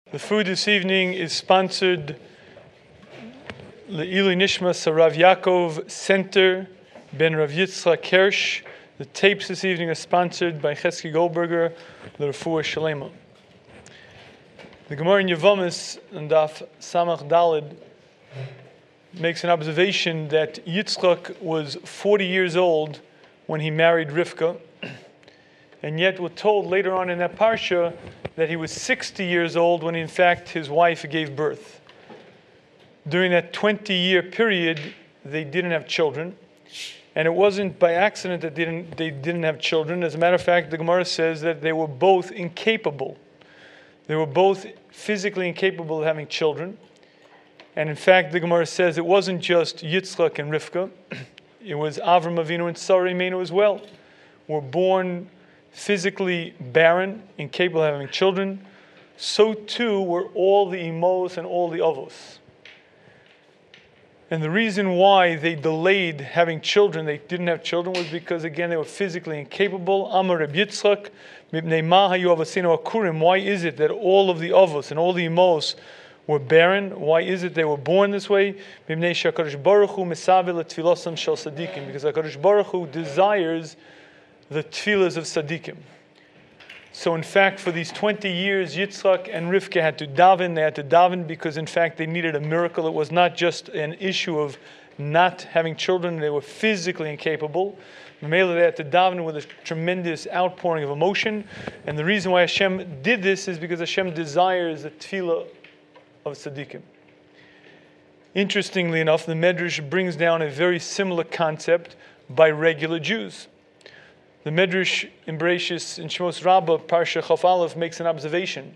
The food this evening is sponsored Le'ilui Nishmas Rav Yaakov Center ben Rav Yitzchak Kirsch. The tapes this evening are sponsored by Chesky Goldberger, L'Refuah Shalema. The Gemara in Yevamos and Daf Samach Daled makes an observation that Yitzchak was 40 years old when he married Rivka, and yet we're told later on in that parsha that he was 60 years old when in fact his wife gave birth. During that 20-year period, they didn't have children, and it wasn't by accident that they didn't have children. As a matter of fact, the Gemara says that they were both incapable. They were both physically incapable of having children. And in fact, the Gemara says it wasn't just Yitzchak and Rivka, it was Avram Avinu and Sarah Imenu as well. Were born physically barren, incapable of having children. So too were all the Imos and all the Avos. And the reason why they delayed having children, they didn't have children, was because again they were physically incapable. Amar Reb Yitzchak, Mipnei ma hayu avosinu akurim. Why is it that all of the Avos and all the Imos were barren? Why is it they were born this way? Mipnei sheHakadosh Baruch Hu mesavel letfilosam shel tzadikim. Because HaKadosh Baruch Hu desires the tefillas of tzaddikim. So in fact, for these 20 years, Yitzchak and Rivka had to daven. They had to daven because in fact they needed a miracle. It was not just an issue of not having children. They were physically incapable. Mamela, they had to daven with a tremendous outpouring of emotion. And the reason why Hashem did this is because Hashem desires the tefillah of tzaddikim. Interestingly enough, the Medrash brings down a very similar concept by regular Jews. The Medrash in Bereshis in Shmos Rabbah, Parsha Chaf Aleph, makes an observation.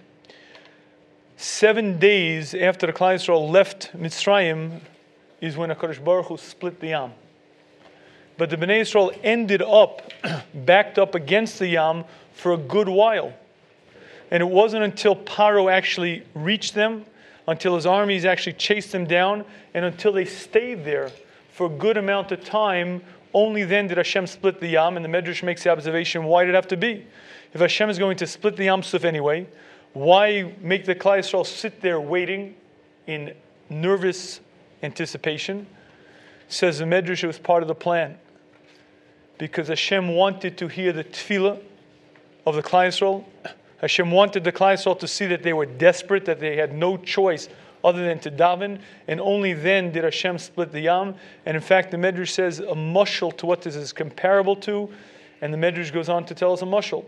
7 days after the Klal Yisrael left Mitzrayim is when HaKadosh Baruch Hu split the Yam. But the Bnei Yisrael ended up backed up against the Yam for a good while. And it wasn't until Paro actually reached them, until his armies actually chased them down, and until they stayed there for a good amount of time. Only then did Hashem split the Yam, and the Medrash makes the observation, why did it have to be? If Hashem is going to split the Yam Suf anyway, why make the Klal Yisrael sit there waiting in nervous anticipation? Says the Medrash, it was part of the plan. Because Hashem wanted to hear the tefillah of the Klal Yisrael. Hashem wanted the Klal Yisrael to see that they were desperate, that they had no choice other than to daven, and only then did Hashem split the Yam. And in fact, the Medrash says a mushal to what this is comparable to, and the Medrash goes on to tell us a mushal.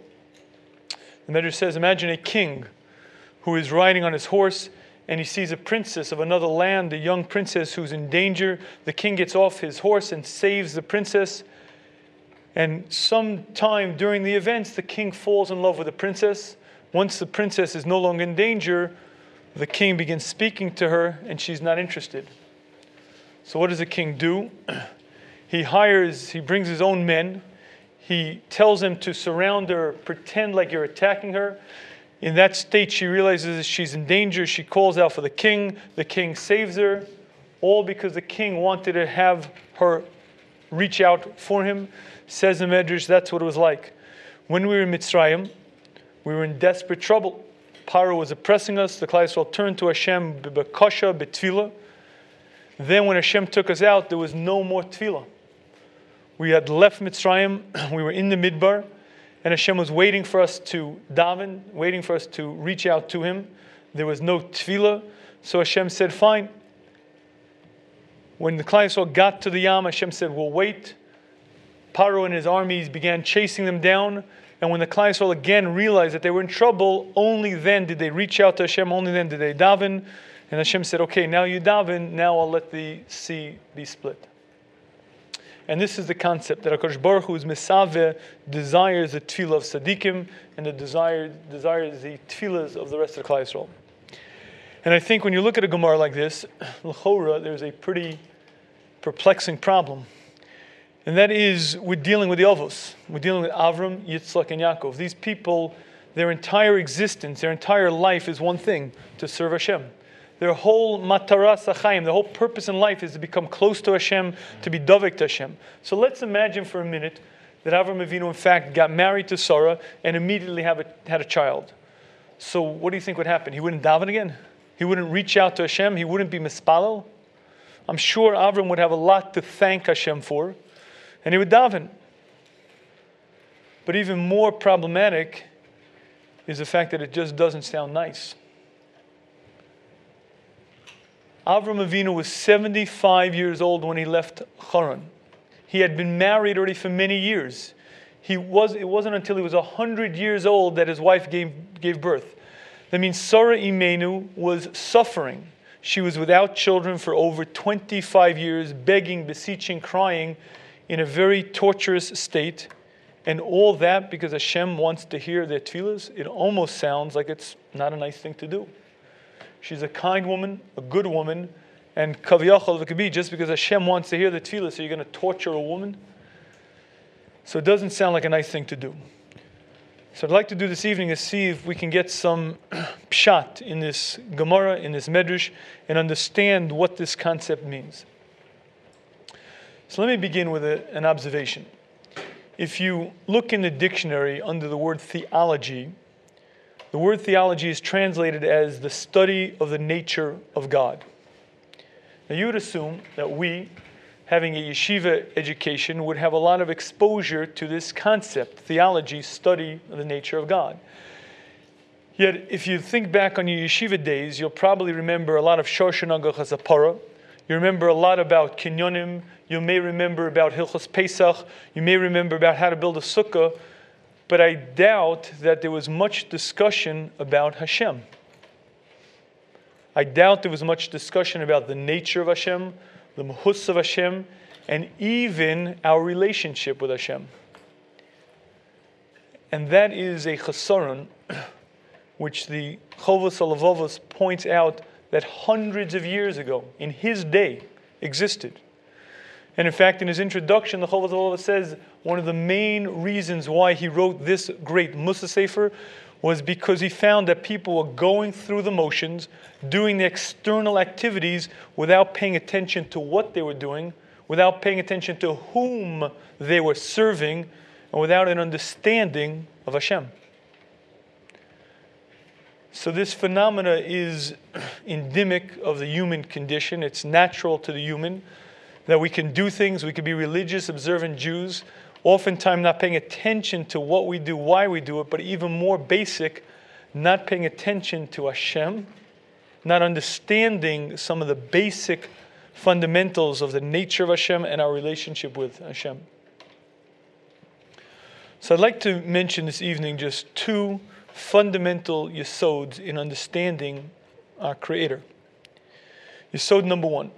The Medrash says, imagine a king who is riding on his horse, and he sees a princess of another land, a young princess who's in danger. The king gets off his horse and saves the princess. And sometime during the events, the king falls in love with the princess. Once the princess is no longer in danger, the king begins speaking to her, and she's not interested. So what does the king do? He brings his own men. He tells them to surround her, pretend like you're attacking her. In that state, she realizes she's in danger. She calls out for the king. The king saves her, all because the king wanted to have her reach out for him. Says the Medrash, that's what it was like. When we were in Mitzrayim, we were in desperate trouble. Paro was oppressing us. The Klal Yisrael turned to Hashem b'kasha, b'tefillah. Then when Hashem took us out, there was no more tefillah. We had left Mitzrayim. We were in the Midbar. And Hashem was waiting for us to daven, waiting for us to reach out to Him. There was no tefillah. So Hashem said, fine. When the Klal Yisrael got to the Yam, Hashem said, we'll wait. Paro and his armies began chasing them down. And when the Klal Yisrael again realized that they were in trouble, only then did they reach out to Hashem, only then did they daven. And Hashem said, okay, now you daven, now I'll let the sea be split. And this is the concept, that HaKadosh Baruch Hu is Mesaveh, desires the tefillah of tzaddikim, and the desires the tefillahs of the rest of the Klal Yisrael. And I think when you look at a Gemara like this, l'chora, there's a pretty perplexing problem. And that is, we're dealing with the Avos. We're dealing with Avram, Yitzchak, and Yaakov. These people, their entire existence, their entire life is one thing, to serve Hashem. Their whole mataras achayim, the whole purpose in life is to become close to Hashem, to be davek to Hashem. So let's imagine for a minute that Avram Avinu, in fact, got married to Sarah and immediately had a child. So what do you think would happen? He wouldn't daven again? He wouldn't reach out to Hashem? He wouldn't be mispalel? I'm sure Avram would have a lot to thank Hashem for, and he would daven. But even more problematic is the fact that it just doesn't sound nice. Avram Avinu was 75 years old when he left Haran. He had been married already for many years. It wasn't until he was 100 years old that his wife gave birth. That means Sarah Imenu was suffering. She was without children for over 25 years, begging, beseeching, crying in a very torturous state. And all that because Hashem wants to hear their tefillahs. It almost sounds like it's not a nice thing to do. She's a kind woman, a good woman, and kaviyachol it could be just because Hashem wants to hear the tefillah, so you're going to torture a woman? So it doesn't sound like a nice thing to do. So I'd like to do this evening is see if we can get some pshat in this Gemara, in this Medrash, and understand what this concept means. So let me begin with an observation. If you look in the dictionary under the word theology, the word theology is translated as the study of the nature of God. Now you would assume that we, having a yeshiva education, would have a lot of exposure to this concept, theology, study of the nature of God. Yet, if you think back on your yeshiva days, you'll probably remember a lot of Shoshan Agach Zapara. You remember a lot about Kinyonim. You may remember about Hilchos Pesach. You may remember about how to build a sukkah. But I doubt that there was much discussion about Hashem. I doubt there was much discussion about the nature of Hashem, the mahus of Hashem, and even our relationship with Hashem. And that is a chasaron, which the Chovos HaLevavos points out that hundreds of years ago, in his day, existed. And in fact, in his introduction, the Chovos HaLevavos says one of the main reasons why he wrote this great Musa Sefer was because he found that people were going through the motions, doing the external activities without paying attention to what they were doing, without paying attention to whom they were serving, and without an understanding of Hashem. So this phenomena is endemic of the human condition. It's natural to the human that we can do things, we can be religious, observant Jews, oftentimes not paying attention to what we do, why we do it, but even more basic, not paying attention to Hashem, not understanding some of the basic fundamentals of the nature of Hashem and our relationship with Hashem. So I'd like to mention this evening just two fundamental yesods in understanding our Creator. Yesod number one.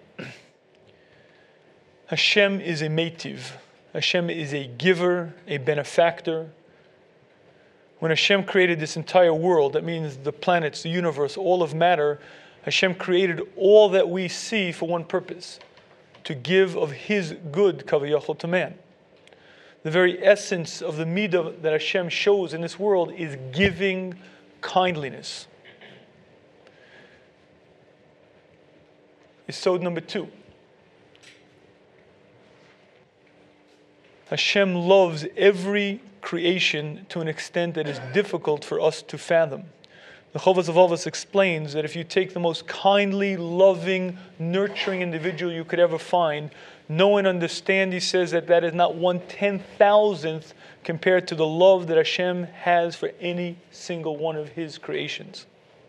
Hashem is a meitiv. Hashem is a giver, a benefactor. When Hashem created this entire world, that means the planets, the universe, all of matter, Hashem created all that we see for one purpose, to give of His good, kaviyachol, to man. The very essence of the midah that Hashem shows in this world is giving kindliness. Yesod number two. Hashem loves every creation to an extent that is difficult for us to fathom. The Chovos HaLevavos explains that if you take the most kindly, loving, nurturing individual you could ever find, know and understand, he says that is not 1/10,000th compared to the love that Hashem has for any single one of His creations.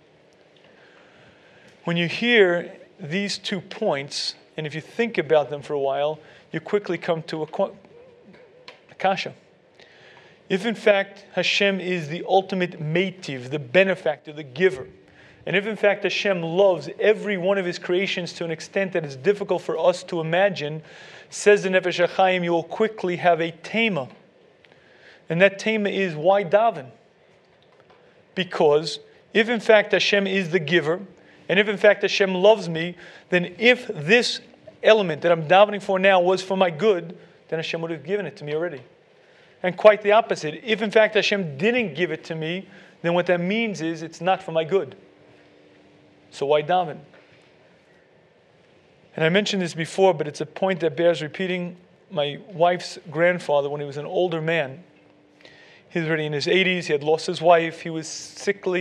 When you hear these 2 points, and if you think about them for a while, you quickly come to a kasha. If in fact Hashem is the ultimate meitiv, the benefactor, the giver, and if in fact Hashem loves every one of His creations to an extent that is difficult for us to imagine, says the Nefesh HaChaim, you will quickly have a tema. And that tema is, why daven? Because if in fact Hashem is the giver, and if in fact Hashem loves me, then if this element that I'm davening for now was for my good, then Hashem would have given it to me already. And quite the opposite. If in fact Hashem didn't give it to me, then what that means is it's not for my good. So why daven? And I mentioned this before, but it's a point that bears repeating. My wife's grandfather, when he was an older man, he was already in his 80s, he had lost his wife, he was sickly,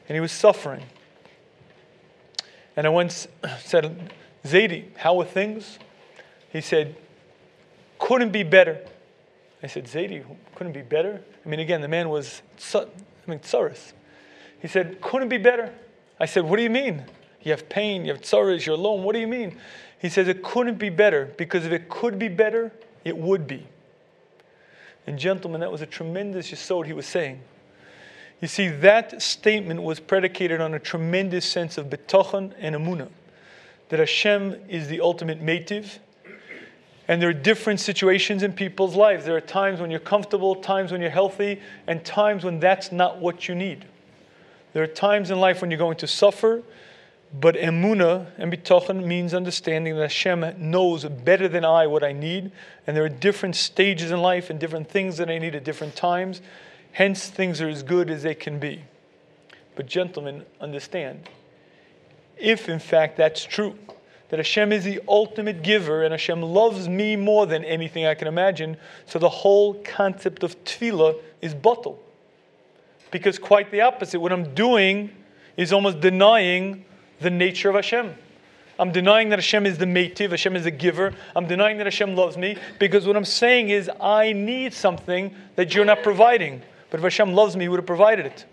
and he was suffering. And I once said, Zaidi, how are things? He said, couldn't be better. I said, Zaidi, couldn't be better? I mean, again, the man was, tsaris. He said, couldn't be better. I said, what do you mean? You have pain, you have tsaris, you're alone. What do you mean? He says, it couldn't be better, because if it could be better, it would be. And gentlemen, that was a tremendous yesod he was saying. You see, that statement was predicated on a tremendous sense of bitachon and emunah, that Hashem is the ultimate meitiv, and there are different situations in people's lives. There are times when you're comfortable, times when you're healthy, and times when that's not what you need. There are times in life when you're going to suffer, but emunah and bitachon means understanding that Hashem knows better than I what I need, and there are different stages in life and different things that I need at different times. Hence, things are as good as they can be. But gentlemen, understand, if in fact that's true, that Hashem is the ultimate giver and Hashem loves me more than anything I can imagine, so the whole concept of tefillah is batel. Because quite the opposite, what I'm doing is almost denying the nature of Hashem. I'm denying that Hashem is the meitiv, Hashem is the giver. I'm denying that Hashem loves me, because what I'm saying is I need something that you're not providing. But if Hashem loves me, He would have provided it.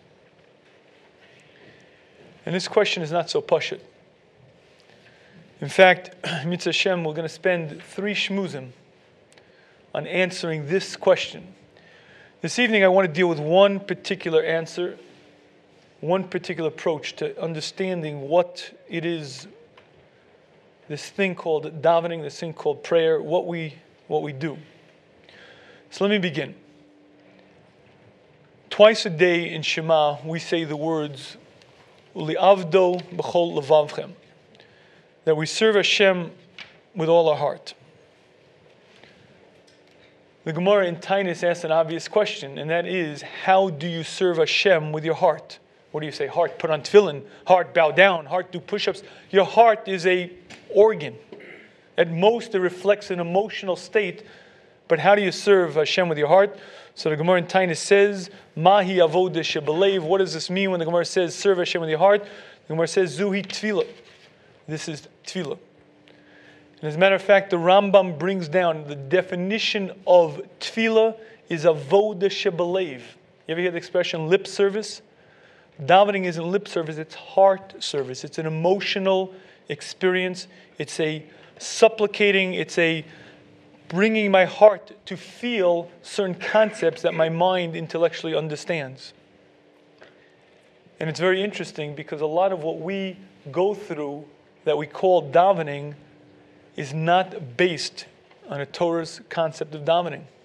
And this question is not so pashut. In fact, Mitzvah Hashem, we're going to spend 3 shmuzim on answering this question. This evening I want to deal with one particular answer, one particular approach to understanding what it is, this thing called davening, this thing called prayer, what we do. So let me begin. Twice a day in Shema we say the words Uli'avdo b'chol levavchem, that we serve Hashem with all our heart. The Gemara in Tainus asks an obvious question, and that is, how do you serve Hashem with your heart? What do you say? Heart put on tefillin, heart bow down, heart do push-ups. Your heart is an organ. At most it reflects an emotional state, but how do you serve Hashem with your heart? So the Gemara in Tainus says, Mahi avodah shebelev. What does this mean when the Gemara says, serve Hashem with your heart? The Gemara says, Zuhi tefillah. This is tefillah. And as a matter of fact, the Rambam brings down the definition of tefillah is avodah shebelev. You ever hear the expression lip service? Davening isn't lip service, it's heart service. It's an emotional experience. It's a supplicating, it's a bringing my heart to feel certain concepts that my mind intellectually understands. And it's very interesting because a lot of what we go through that we call davening is not based on a Torah's concept of davening.